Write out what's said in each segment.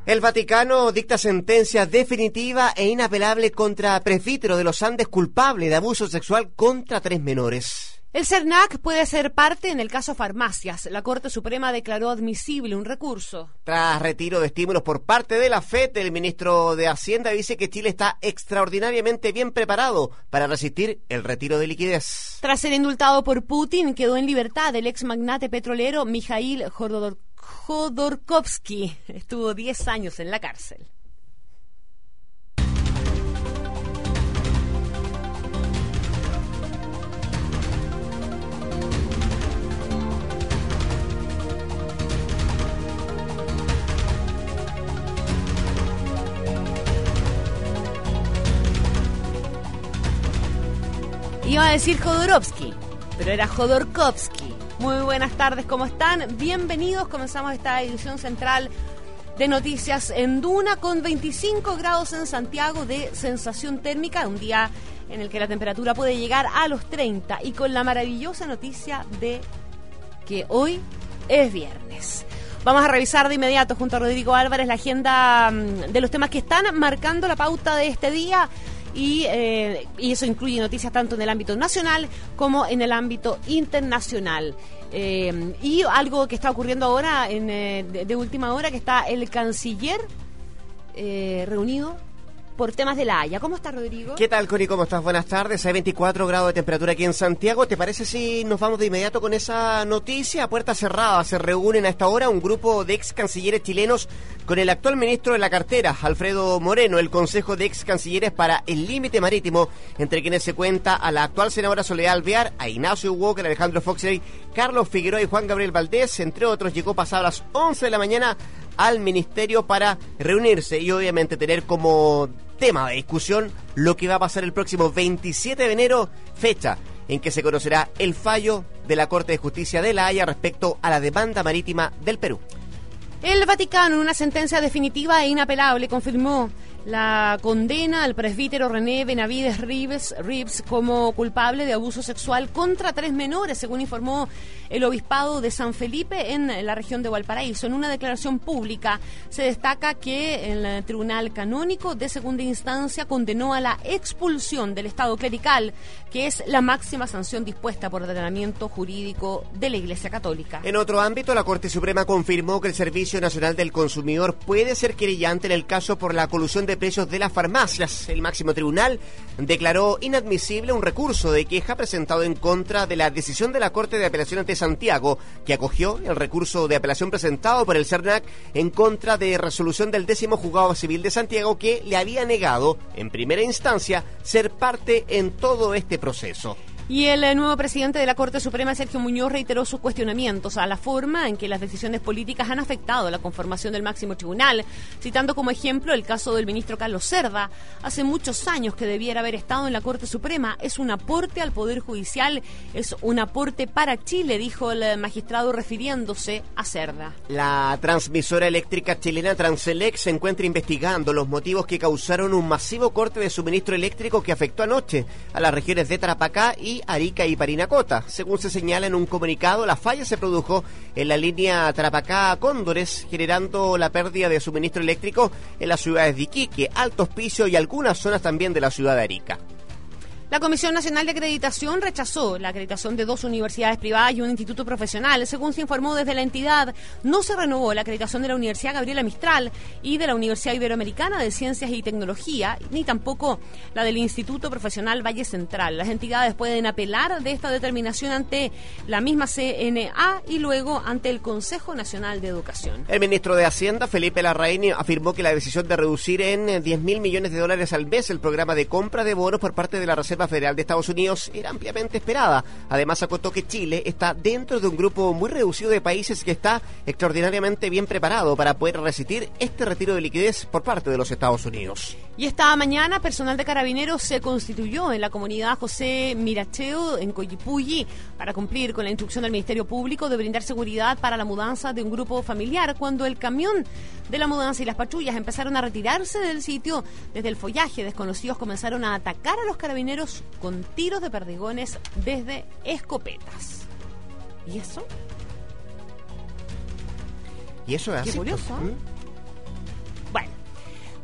El Vaticano dicta sentencia definitiva e inapelable contra presbítero de los Andes culpable de abuso sexual contra 3 menores. El CERNAC puede ser parte en el caso Farmacias. La Corte Suprema declaró admisible un recurso. Tras retiro de estímulos por parte de la FED, el ministro de Hacienda dice que Chile está extraordinariamente bien preparado para resistir el retiro de liquidez. Tras ser indultado por Putin, quedó en libertad el ex magnate petrolero Mikhail Jodorkovsky. Estuvo 10 años en la cárcel. Iba a decir Jodorowsky, pero era Jodorkovsky. Muy buenas tardes, ¿cómo están? Bienvenidos, comenzamos esta edición central de Noticias en Duna con 25 grados en Santiago de sensación térmica, un día en el que la temperatura puede llegar a los 30 y con la maravillosa noticia de que hoy es viernes. Vamos a revisar de inmediato junto a Rodrigo Álvarez la agenda de los temas que están marcando la pauta de este día. Y eso incluye noticias tanto en el ámbito nacional como en el ámbito internacional. Y algo que está ocurriendo ahora de última hora, que está el canciller reunido por temas de La Haya. ¿Cómo estás, Rodrigo? ¿Qué tal, Cori? ¿Cómo estás? Buenas tardes. Hay 24 grados de temperatura aquí en Santiago. ¿Te parece si nos vamos de inmediato con esa noticia? A puerta cerrada se reúnen a esta hora un grupo de ex cancilleres chilenos con el actual ministro de la cartera, Alfredo Moreno, el Consejo de Ex Cancilleres para el Límite Marítimo, entre quienes se cuenta a la actual senadora Soledad Alvear, a Ignacio Walker, Alejandro Foxley, Carlos Figueroa y Juan Gabriel Valdés, entre otros. Llegó pasadas las 11 de la mañana al ministerio para reunirse y obviamente tener como tema de discusión lo que va a pasar el próximo 27 de enero, fecha en que se conocerá el fallo de la Corte de Justicia de La Haya respecto a la demanda marítima del Perú. El Vaticano, en una sentencia definitiva e inapelable, confirmó la condena al presbítero René Benavides Reeves como culpable de abuso sexual contra 3 menores, según informó el Obispado de San Felipe en la región de Valparaíso. En una declaración pública se destaca que el Tribunal Canónico de Segunda Instancia condenó a la expulsión del Estado clerical, que es la máxima sanción dispuesta por ordenamiento jurídico de la Iglesia Católica. En otro ámbito, la Corte Suprema confirmó que el Servicio Nacional del Consumidor puede ser querellante en el caso por la colusión de precios de las farmacias. El máximo tribunal declaró inadmisible un recurso de queja presentado en contra de la decisión de la Corte de Apelaciones de Santiago, que acogió el recurso de apelación presentado por el CERNAC en contra de resolución del 10º Juzgado Civil de Santiago, que le había negado en primera instancia ser parte en todo este proceso. Y el nuevo presidente de la Corte Suprema, Sergio Muñoz, reiteró sus cuestionamientos a la forma en que las decisiones políticas han afectado la conformación del máximo tribunal, citando como ejemplo el caso del ministro Carlos Cerda. Hace muchos años que debiera haber estado en la Corte Suprema. Es un aporte al Poder Judicial, es un aporte para Chile, dijo el magistrado refiriéndose a Cerda. La transmisora eléctrica chilena Transelec se encuentra investigando los motivos que causaron un masivo corte de suministro eléctrico que afectó anoche a las regiones de Tarapacá y Arica y Parinacota. Según se señala en un comunicado, la falla se produjo en la línea Tarapacá-Cóndores, generando la pérdida de suministro eléctrico en las ciudades de Iquique, Alto Hospicio y algunas zonas también de la ciudad de Arica. La Comisión Nacional de Acreditación rechazó la acreditación de 2 universidades privadas y un instituto profesional. Según se informó desde la entidad, no se renovó la acreditación de la Universidad Gabriela Mistral y de la Universidad Iberoamericana de Ciencias y Tecnología, ni tampoco la del Instituto Profesional Valle Central. Las entidades pueden apelar de esta determinación ante la misma CNA y luego ante el Consejo Nacional de Educación. El ministro de Hacienda, Felipe Larraín, afirmó que la decisión de reducir en $10.000 millones al mes el programa de compra de bonos por parte de la Reserva Federal de Estados Unidos era ampliamente esperada. Además, acotó que Chile está dentro de un grupo muy reducido de países que está extraordinariamente bien preparado para poder resistir este retiro de liquidez por parte de los Estados Unidos. Y esta mañana, personal de Carabineros se constituyó en la comunidad José Miracheo, en Coyipulli, para cumplir con la instrucción del Ministerio Público de brindar seguridad para la mudanza de un grupo familiar. Cuando el camión de la mudanza y las patrullas empezaron a retirarse del sitio, desde el follaje, desconocidos comenzaron a atacar a los carabineros con tiros de perdigones desde escopetas. ¿Y eso? Y eso es Qué así. curioso, ¿eh?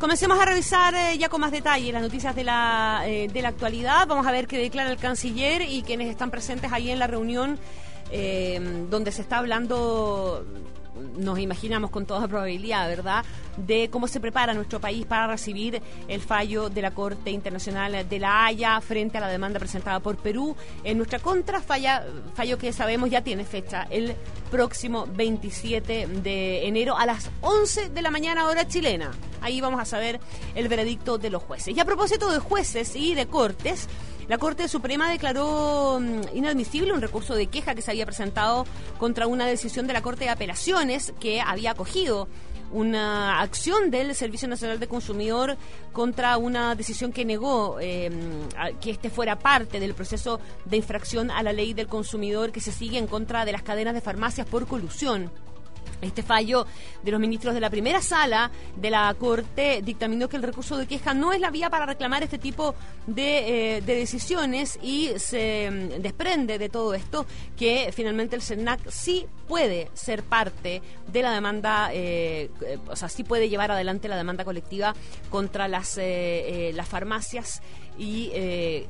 Comencemos a revisar ya con más detalle las noticias de la actualidad. Vamos a ver qué declara el canciller y quienes están presentes ahí en la reunión donde se está hablando, nos imaginamos con toda probabilidad, ¿verdad?, de cómo se prepara nuestro país para recibir el fallo de la Corte Internacional de La Haya frente a la demanda presentada por Perú en nuestra contra, fallo que sabemos ya tiene fecha el próximo 27 de enero a las 11 de la mañana hora chilena. Ahí vamos a saber el veredicto de los jueces. Y a propósito de jueces y de cortes, la Corte Suprema declaró inadmisible un recurso de queja que se había presentado contra una decisión de la Corte de Apelaciones que había acogido una acción del Servicio Nacional de Consumidor contra una decisión que negó que este fuera parte del proceso de infracción a la ley del consumidor que se sigue en contra de las cadenas de farmacias por colusión. Este fallo de los ministros de la primera sala de la Corte dictaminó que el recurso de queja no es la vía para reclamar este tipo de decisiones y se desprende de todo esto que finalmente el CERNAC sí puede ser parte de la demanda, o sea, sí puede llevar adelante la demanda colectiva contra las farmacias y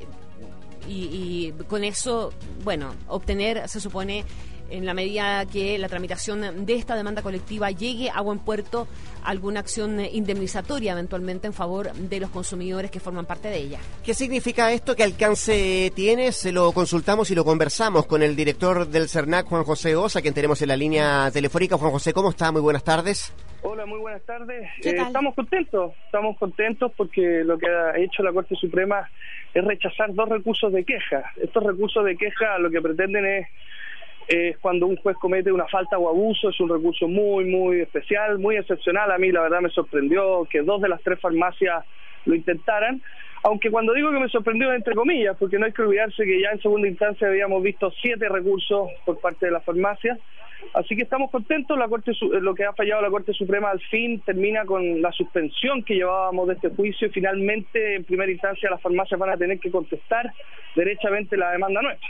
con eso, bueno, obtener, se supone, en la medida que la tramitación de esta demanda colectiva llegue a buen puerto, alguna acción indemnizatoria eventualmente en favor de los consumidores que forman parte de ella. ¿Qué significa esto? ¿Qué alcance tiene? Se lo consultamos y lo conversamos con el director del CERNAC, Juan José Osa, quien tenemos en la línea telefónica. Juan José, ¿cómo está? Muy buenas tardes. Hola, muy buenas tardes. Estamos contentos porque lo que ha hecho la Corte Suprema es rechazar 2 recursos de queja. Estos recursos de queja lo que pretenden es cuando un juez comete una falta o abuso. Es un recurso muy, muy especial, muy excepcional. A mí la verdad me sorprendió que 2 de las 3 farmacias lo intentaran, aunque cuando digo que me sorprendió entre comillas, porque no hay que olvidarse que ya en segunda instancia habíamos visto 7 recursos por parte de las farmacias. Así que estamos contentos. Lo que ha fallado la Corte Suprema al fin termina con la suspensión que llevábamos de este juicio y finalmente en primera instancia las farmacias van a tener que contestar derechamente la demanda nuestra.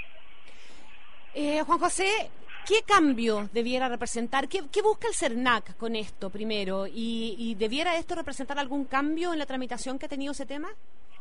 Juan José, ¿qué cambio debiera representar? ¿Qué busca el CERNAC con esto primero? ¿Y debiera esto representar algún cambio en la tramitación que ha tenido ese tema?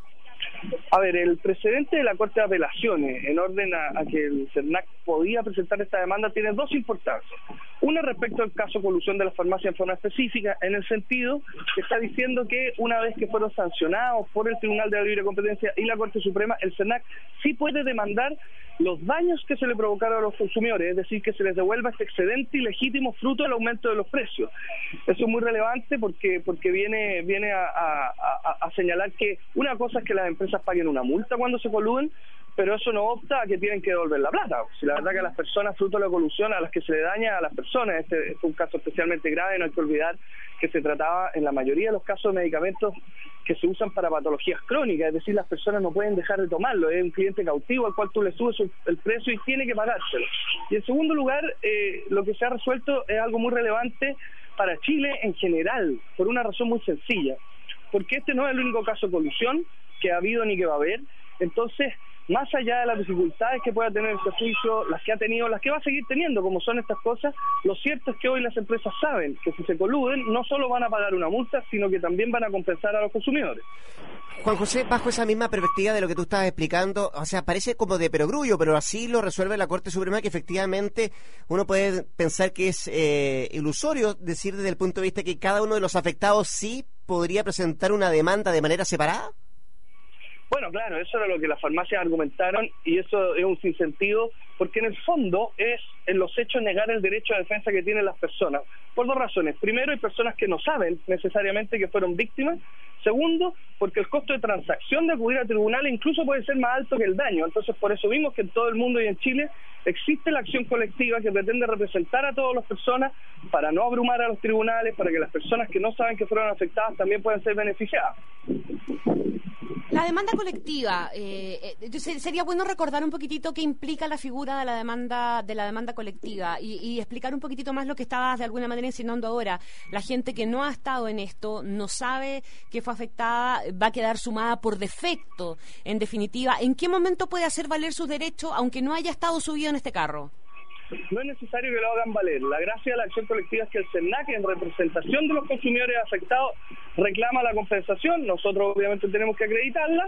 A ver, el precedente de la Corte de Apelaciones en orden a que el CERNAC podía presentar esta demanda tiene 2 importancias. Una respecto al caso colusión de las farmacias en forma específica, en el sentido que está diciendo que una vez que fueron sancionados por el Tribunal de la Libre Competencia y la Corte Suprema, el CERNAC sí puede demandar los daños que se le provocaron a los consumidores, es decir, que se les devuelva este excedente ilegítimo fruto del aumento de los precios. Eso es muy relevante porque viene a señalar que una cosa es que las empresas paguen una multa cuando se coluden, pero eso no opta a que tienen que devolver la plata. Si la verdad que a las personas, fruto de la colusión, a las que se le daña a las personas, este es un caso especialmente grave, no hay que olvidar que se trataba en la mayoría de los casos de medicamentos que se usan para patologías crónicas, es decir, las personas no pueden dejar de tomarlo, es un cliente cautivo al cual tú le subes el precio y tiene que pagárselo. Y en segundo lugar, lo que se ha resuelto es algo muy relevante para Chile en general, por una razón muy sencilla, porque este no es el único caso de colusión que ha habido ni que va a haber. Entonces, más allá de las dificultades que pueda tener este juicio, las que ha tenido, las que va a seguir teniendo, como son estas cosas, lo cierto es que hoy las empresas saben que si se coluden no solo van a pagar una multa, sino que también van a compensar a los consumidores. Juan José, bajo esa misma perspectiva de lo que tú estás explicando, o sea, parece como de perogrullo, pero así lo resuelve la Corte Suprema, que efectivamente uno puede pensar que es ilusorio decir desde el punto de vista que cada uno de los afectados sí podría presentar una demanda de manera separada. Bueno, claro, eso era lo que las farmacias argumentaron y eso es un sinsentido porque en el fondo es en los hechos negar el derecho a defensa que tienen las personas, por 2 razones. Primero, hay personas que no saben necesariamente que fueron víctimas. Segundo, porque el costo de transacción de acudir a tribunales incluso puede ser más alto que el daño. Entonces, por eso vimos que en todo el mundo y en Chile existe la acción colectiva que pretende representar a todas las personas para no abrumar a los tribunales, para que las personas que no saben que fueron afectadas también puedan ser beneficiadas. La demanda colectiva, sería bueno recordar un poquitito qué implica la figura de la demanda colectiva y explicar un poquitito más lo que estabas de alguna manera insinuando ahora. La gente que no ha estado en esto, no sabe que fue afectada, va a quedar sumada por defecto. En definitiva, ¿en qué momento puede hacer valer sus derechos aunque no haya estado subido en este carro? No es necesario que lo hagan valer. La gracia de la acción colectiva es que el CERNAC, en representación de los consumidores afectados, reclama la compensación, nosotros obviamente tenemos que acreditarla,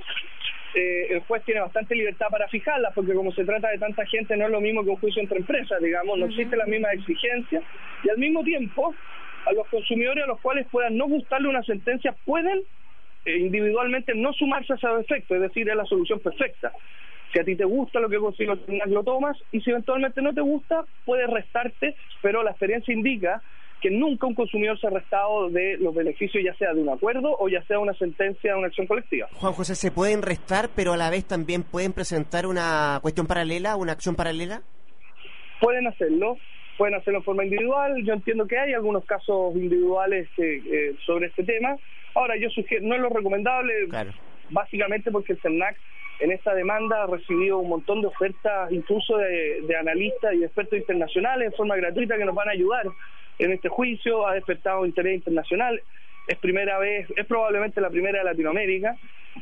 el juez tiene bastante libertad para fijarla, porque como se trata de tanta gente no es lo mismo que un juicio entre empresas, digamos, no existen las mismas exigencias, y al mismo tiempo a los consumidores a los cuales puedan no gustarle una sentencia pueden individualmente no sumarse a ese efecto, es decir, es la solución perfecta. Si a ti te gusta lo que consigue el SERNAC, lo tomas, y si eventualmente no te gusta, puedes restarte, pero la experiencia indica que nunca un consumidor se ha restado de los beneficios, ya sea de un acuerdo o ya sea una sentencia, una acción colectiva. Juan José, ¿se pueden restar, pero a la vez también pueden presentar una cuestión paralela, una acción paralela? Pueden hacerlo en forma individual. Yo entiendo que hay algunos casos individuales sobre este tema. Ahora, yo sugiero, no es lo recomendable, claro, básicamente porque el SERNAC en esta demanda ha recibido un montón de ofertas, incluso de analistas y expertos internacionales en forma gratuita que nos van a ayudar en este juicio. Ha despertado interés internacional, es probablemente la primera de Latinoamérica,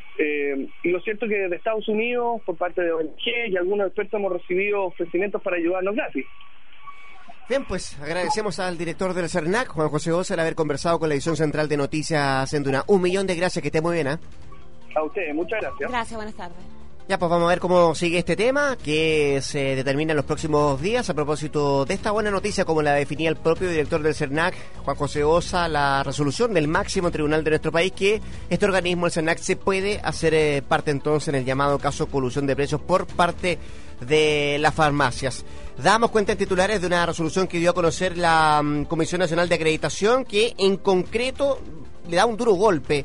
y lo cierto es que desde Estados Unidos, por parte de ONG y algunos expertos, hemos recibido ofrecimientos para ayudarnos gratis. Bien, pues agradecemos al director del SERNAC, Juan José Osa, el haber conversado con la edición central de Noticias en Duna. 1.000.000 de gracias, que esté muy bien, ¿eh? A ustedes, muchas gracias. Gracias, buenas tardes. Ya, pues vamos a ver cómo sigue este tema, que se determina en los próximos días a propósito de esta buena noticia, como la definía el propio director del SERNAC, Juan José Osa, la resolución del máximo tribunal de nuestro país, que este organismo, el SERNAC, se puede hacer parte entonces en el llamado caso colusión de precios por parte de las farmacias. Damos cuenta en titulares de una resolución que dio a conocer la Comisión Nacional de Acreditación, que en concreto le da un duro golpe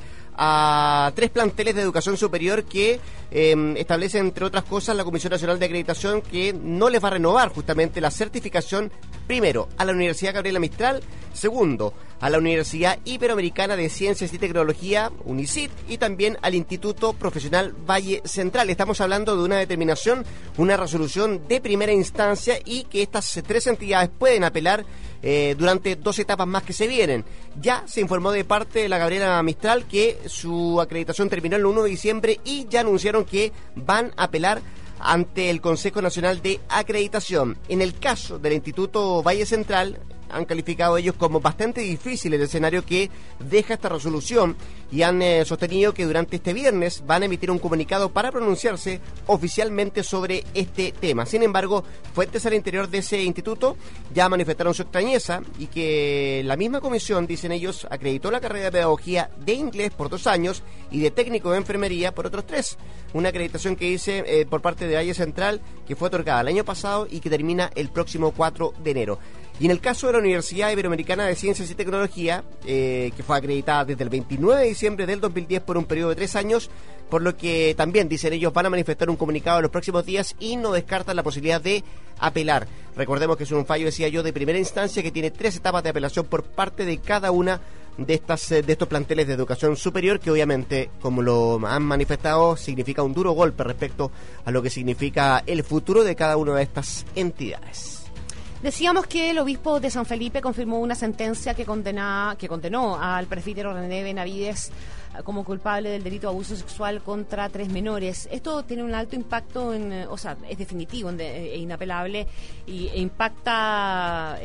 a 3 planteles de educación superior que establece, entre otras cosas, la Comisión Nacional de Acreditación, que no les va a renovar justamente la certificación, primero, a la Universidad Gabriela Mistral, segundo, a la Universidad Iberoamericana de Ciencias y Tecnología, UNICIT, y también al Instituto Profesional Valle Central. Estamos hablando de una determinación, una resolución de primera instancia, y que estas 3 entidades pueden apelar durante 2 etapas más que se vienen. Ya se informó de parte de la Gabriela Mistral que su acreditación terminó el 1 de diciembre y ya anunciaron que van a apelar ante el Consejo Nacional de Acreditación. En el caso del Instituto Valle Central, han calificado ellos como bastante difícil el escenario que deja esta resolución, y han sostenido que durante este viernes van a emitir un comunicado para pronunciarse oficialmente sobre este tema. Sin embargo, fuentes al interior de ese instituto ya manifestaron su extrañeza, y que la misma comisión, dicen ellos, acreditó la carrera de pedagogía de inglés por 2 años y de técnico de enfermería por otros 3. Una acreditación que dice por parte de Valle Central que fue otorgada el año pasado y que termina el próximo 4 de enero. Y en el caso de la Universidad Iberoamericana de Ciencias y Tecnología, que fue acreditada desde el 29 de diciembre del 2010 por un periodo de 3 años, por lo que también, dicen ellos, van a manifestar un comunicado en los próximos días y no descartan la posibilidad de apelar. Recordemos que es un fallo, decía yo, de primera instancia, que tiene 3 etapas de apelación por parte de cada una de estos planteles de educación superior, que obviamente, como lo han manifestado, significa un duro golpe respecto a lo que significa el futuro de cada una de estas entidades. Decíamos que el obispo de San Felipe confirmó una sentencia que condenó al presbítero René Benavides como culpable del delito de abuso sexual contra 3 menores. Esto tiene un alto impacto, es definitivo e inapelable, e impacta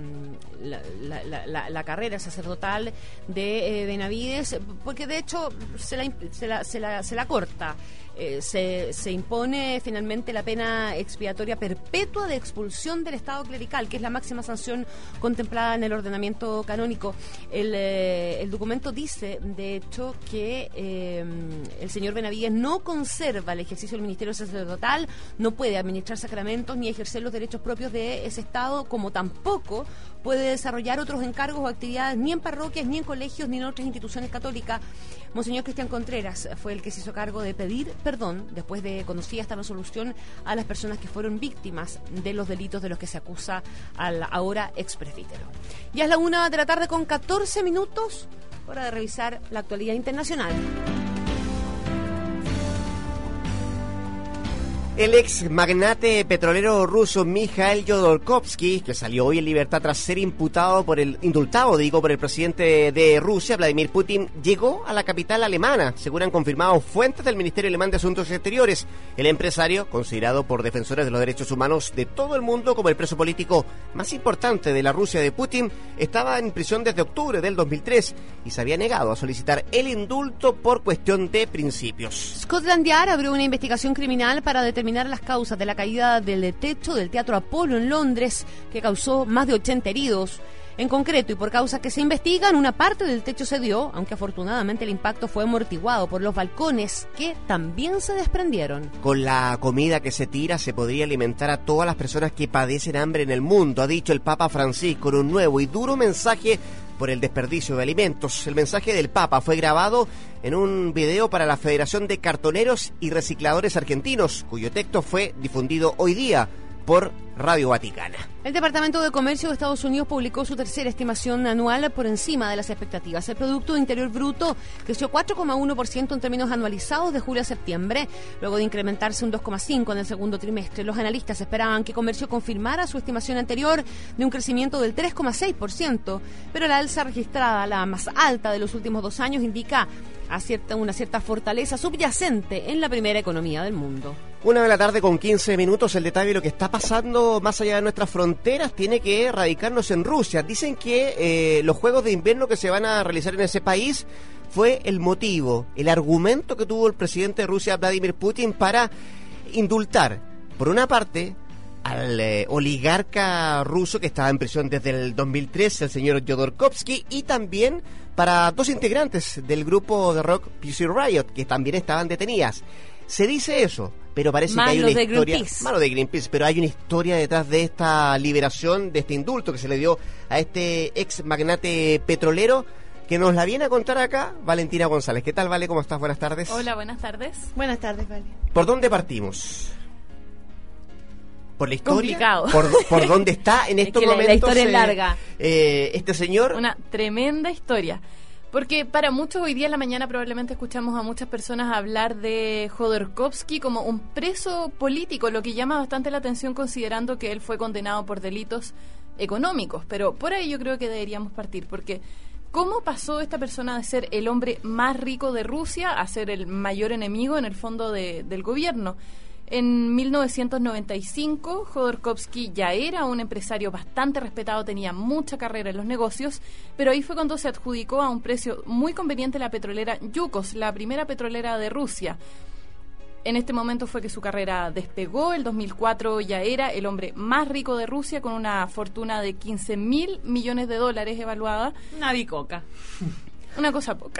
la carrera sacerdotal de Benavides, porque de hecho se la corta. Se impone finalmente la pena expiatoria perpetua de expulsión del Estado clerical, que es la máxima sanción contemplada en el ordenamiento canónico. El documento dice, de hecho, que el señor Benavides no conserva el ejercicio del ministerio sacerdotal, no puede administrar sacramentos ni ejercer los derechos propios de ese Estado, como tampoco puede desarrollar otros encargos o actividades ni en parroquias, ni en colegios, ni en otras instituciones católicas. Monseñor Cristian Contreras fue el que se hizo cargo de pedir perdón después de conocida esta resolución a las personas que fueron víctimas de los delitos de los que se acusa al ahora expresbítero. Ya es la 1:14 p.m, hora de revisar la actualidad internacional. El ex magnate petrolero ruso Mikhail Jodorkovsky, que salió hoy en libertad tras ser indultado por el presidente de Rusia, Vladimir Putin, llegó a la capital alemana, según han confirmado fuentes del Ministerio Alemán de Asuntos Exteriores. El empresario, considerado por defensores de los derechos humanos de todo el mundo como el preso político más importante de la Rusia de Putin, estaba en prisión desde octubre del 2003 y se había negado a solicitar el indulto por cuestión de principios. Scotland Yard abrió una investigación criminal para determinar las causas de la caída del techo del Teatro Apolo en Londres, que causó más de 80 heridos. En concreto, y por causas que se investigan, una parte del techo cedió, aunque afortunadamente el impacto fue amortiguado por los balcones, que también se desprendieron. Con la comida que se tira se podría alimentar a todas las personas que padecen hambre en el mundo, ha dicho el Papa Francisco en un nuevo y duro mensaje por el desperdicio de alimentos. El mensaje del Papa fue grabado en un video para la Federación de Cartoneros y Recicladores Argentinos, cuyo texto fue difundido hoy día por Radio Vaticana. El Departamento de Comercio de Estados Unidos publicó su tercera estimación anual por encima de las expectativas. El Producto Interior Bruto creció 4,1% en términos anualizados de julio a septiembre, luego de incrementarse un 2,5% en el segundo trimestre. Los analistas esperaban que Comercio confirmara su estimación anterior de un crecimiento del 3,6%, pero la alza registrada, la más alta de los últimos 2 años, indica una cierta fortaleza subyacente en la primera economía del mundo. 1:15 p.m. El detalle de lo que está pasando más allá de nuestras fronteras tiene que radicarnos en Rusia. Dicen que los Juegos de Invierno que se van a realizar en ese país fue el motivo, el argumento que tuvo el presidente de Rusia, Vladimir Putin, para indultar, por una parte, al oligarca ruso que estaba en prisión desde el 2003, el señor Jodorkovsky, y también para 2 integrantes del grupo de rock Pussy Riot, que también estaban detenidas. Se dice eso, pero parece que hay una historia... Malo de Greenpeace, pero hay una historia detrás de esta liberación, de este indulto que se le dio a este ex magnate petrolero, que nos la viene a contar acá Valentina González. ¿Qué tal, Vale? ¿Cómo estás? Buenas tardes. Hola, buenas tardes. Buenas tardes, Vale. ¿Por dónde partimos? ¿Por la historia? Complicado. ¿Por dónde está en estos momentos? La historia es larga. Este señor... Una tremenda historia. Porque para muchos hoy día en la mañana probablemente escuchamos a muchas personas hablar de Jodorkovsky como un preso político, lo que llama bastante la atención considerando que él fue condenado por delitos económicos. Pero por ahí yo creo que deberíamos partir, porque ¿cómo pasó esta persona de ser el hombre más rico de Rusia a ser el mayor enemigo en el fondo del gobierno? En 1995, Jodorkovsky ya era un empresario bastante respetado, tenía mucha carrera en los negocios, pero ahí fue cuando se adjudicó a un precio muy conveniente la petrolera Yukos, la primera petrolera de Rusia. En este momento fue que su carrera despegó. El 2004 ya era el hombre más rico de Rusia, con una fortuna de $15.000 millones evaluada. Una bicoca. Una cosa poca.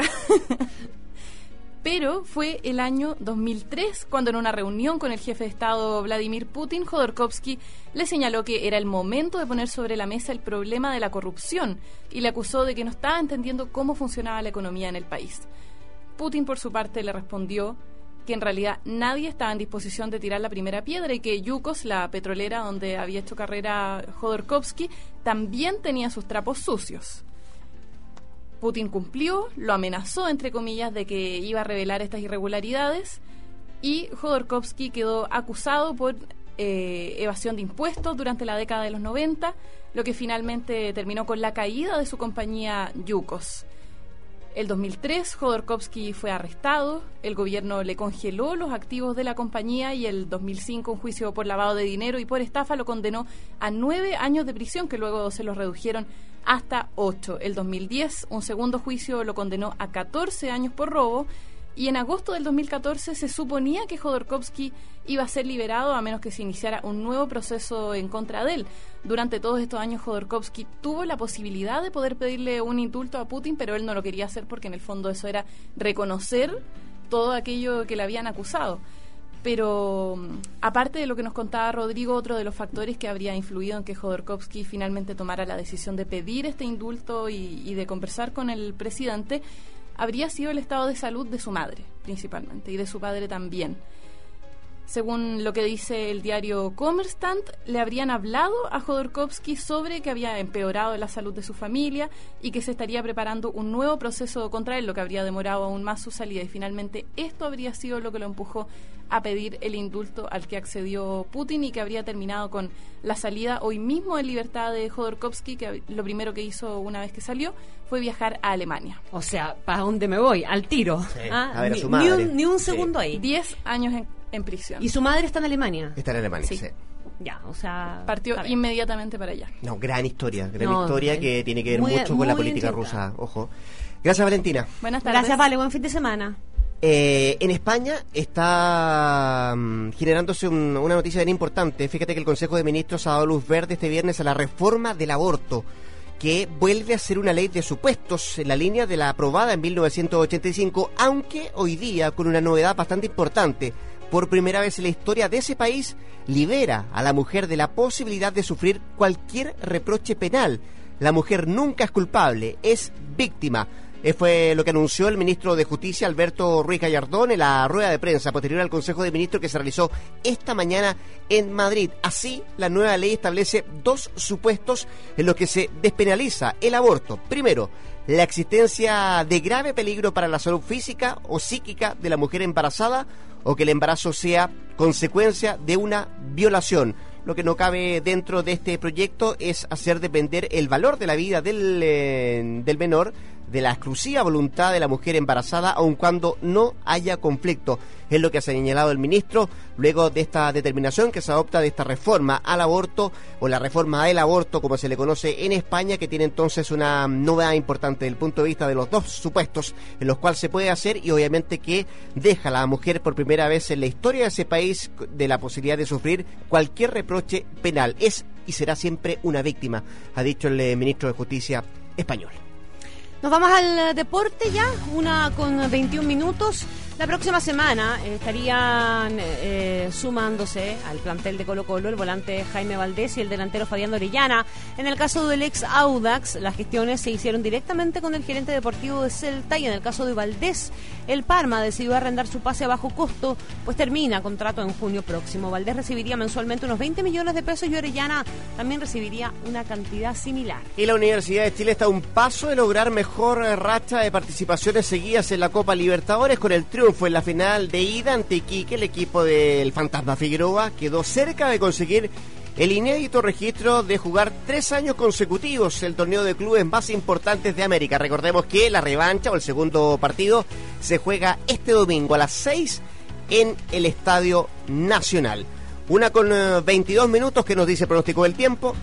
Pero fue el año 2003 cuando en una reunión con el jefe de Estado Vladimir Putin, Jodorkovsky le señaló que era el momento de poner sobre la mesa el problema de la corrupción y le acusó de que no estaba entendiendo cómo funcionaba la economía en el país. Putin, por su parte, le respondió que en realidad nadie estaba en disposición de tirar la primera piedra y que Yukos, la petrolera donde había hecho carrera Jodorkovsky, también tenía sus trapos sucios. Putin cumplió, lo amenazó, entre comillas, de que iba a revelar estas irregularidades, y Jodorkovsky quedó acusado por evasión de impuestos durante la década de los 90, lo que finalmente terminó con la caída de su compañía Yukos. El 2003, Jodorkovsky fue arrestado, el gobierno le congeló los activos de la compañía y el 2005 un juicio por lavado de dinero y por estafa lo condenó a 9 años de prisión, que luego se los redujeron hasta 8. El 2010, un segundo juicio lo condenó a 14 años por robo, y en agosto del 2014 se suponía que Jodorkovsky iba a ser liberado a menos que se iniciara un nuevo proceso en contra de él. Durante todos estos años Jodorkovsky tuvo la posibilidad de poder pedirle un indulto a Putin, pero él no lo quería hacer porque en el fondo eso era reconocer todo aquello que le habían acusado. Pero aparte de lo que nos contaba Rodrigo, otro de los factores que habría influido en que Jodorkovsky finalmente tomara la decisión de pedir este indulto y de conversar con el presidente habría sido el estado de salud de su madre, principalmente, y de su padre también. Según lo que dice el diario Kommersant, le habrían hablado a Jodorkovsky sobre que había empeorado la salud de su familia y que se estaría preparando un nuevo proceso contra él, lo que habría demorado aún más su salida. Y finalmente esto habría sido lo que lo empujó a pedir el indulto al que accedió Putin y que habría terminado con la salida hoy mismo en libertad de Jodorkovsky, que lo primero que hizo una vez que salió fue viajar a Alemania. O sea, ¿para dónde me voy? Al tiro. Sí, a ver a su madre. Ni un segundo ahí. 10 años en prisión. ¿Y su madre está en Alemania? Está en Alemania, sí. Ya, o sea... Partió inmediatamente para allá. No, gran historia que tiene que ver mucho con la política rusa. Ojo. Gracias, Valentina. Buenas tardes. Gracias, Vale. Buen fin de semana. En España está generándose una noticia bien importante. Fíjate que el Consejo de Ministros ha dado luz verde este viernes a la reforma del aborto, que vuelve a ser una ley de supuestos en la línea de la aprobada en 1985, aunque hoy día con una novedad bastante importante. Por primera vez en la historia de ese país, libera a la mujer de la posibilidad de sufrir cualquier reproche penal. La mujer nunca es culpable, es víctima. Fue lo que anunció el ministro de Justicia, Alberto Ruiz Gallardón, en la rueda de prensa posterior al Consejo de Ministros que se realizó esta mañana en Madrid. Así, la nueva ley establece 2 supuestos en los que se despenaliza el aborto. Primero, la existencia de grave peligro para la salud física o psíquica de la mujer embarazada, o que el embarazo sea consecuencia de una violación. Lo que no cabe dentro de este proyecto es hacer depender el valor de la vida del menor de la exclusiva voluntad de la mujer embarazada, aun cuando no haya conflicto. Es lo que ha señalado el ministro luego de esta determinación que se adopta de esta reforma al aborto, o la reforma del aborto, como se le conoce en España, que tiene entonces una novedad importante desde el punto de vista de los 2 supuestos en los cuales se puede hacer, y obviamente que deja a la mujer por primera vez en la historia de ese país de la posibilidad de sufrir cualquier reproche penal. Es y será siempre una víctima, ha dicho el ministro de Justicia español. Nos vamos al deporte ya, 1:21. La próxima semana estarían sumándose al plantel de Colo-Colo el volante Jaime Valdés y el delantero Fabián Orellana. En el caso del ex Audax, las gestiones se hicieron directamente con el gerente deportivo de Celta, y en el caso de Valdés, el Parma decidió arrendar su pase a bajo costo, pues termina contrato en junio próximo. Valdés recibiría mensualmente unos 20 millones de pesos y Orellana también recibiría una cantidad similar. Y la Universidad de Chile está a un paso de lograr mejor racha de participaciones seguidas en la Copa Libertadores, con el triunfo en la final de ida ante Iquique. El equipo del Fantasma Figueroa quedó cerca de conseguir el inédito registro de jugar 3 años consecutivos el torneo de clubes más importantes de América. Recordemos que la revancha o el segundo partido se juega este domingo a las 6 en el Estadio Nacional. 1:22, que nos dice el pronóstico del tiempo.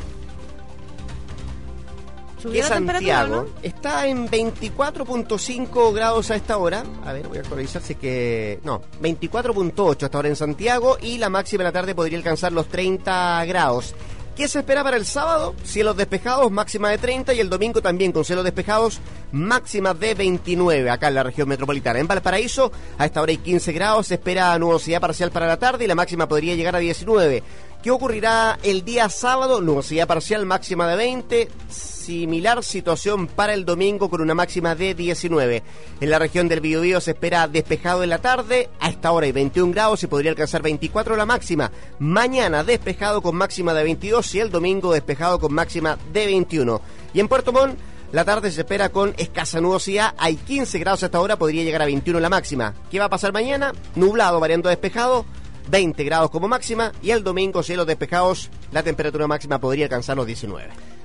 Que Santiago está en 24.5 grados a esta hora. A ver, voy a actualizar si es que... No, 24.8 hasta ahora en Santiago, y la máxima de la tarde podría alcanzar los 30 grados. ¿Qué se espera para el sábado? Cielos despejados, máxima de 30, y el domingo también con cielos despejados, máxima de 29 acá en la región metropolitana. En Valparaíso, a esta hora hay 15 grados, se espera nubosidad parcial para la tarde y la máxima podría llegar a 19. ¿Qué ocurrirá el día sábado? Nubosidad parcial, máxima de 20. Similar situación para el domingo con una máxima de 19. En la región del Biobío se espera despejado en la tarde. A esta hora hay 21 grados y podría alcanzar 24 la máxima. Mañana despejado con máxima de 22 y el domingo despejado con máxima de 21. Y en Puerto Montt, la tarde se espera con escasa nubosidad. Hay 15 grados hasta ahora, podría llegar a 21 la máxima. ¿Qué va a pasar mañana? Nublado, variando despejado. 20 grados como máxima, y el domingo cielos despejados, la temperatura máxima podría alcanzar los 19.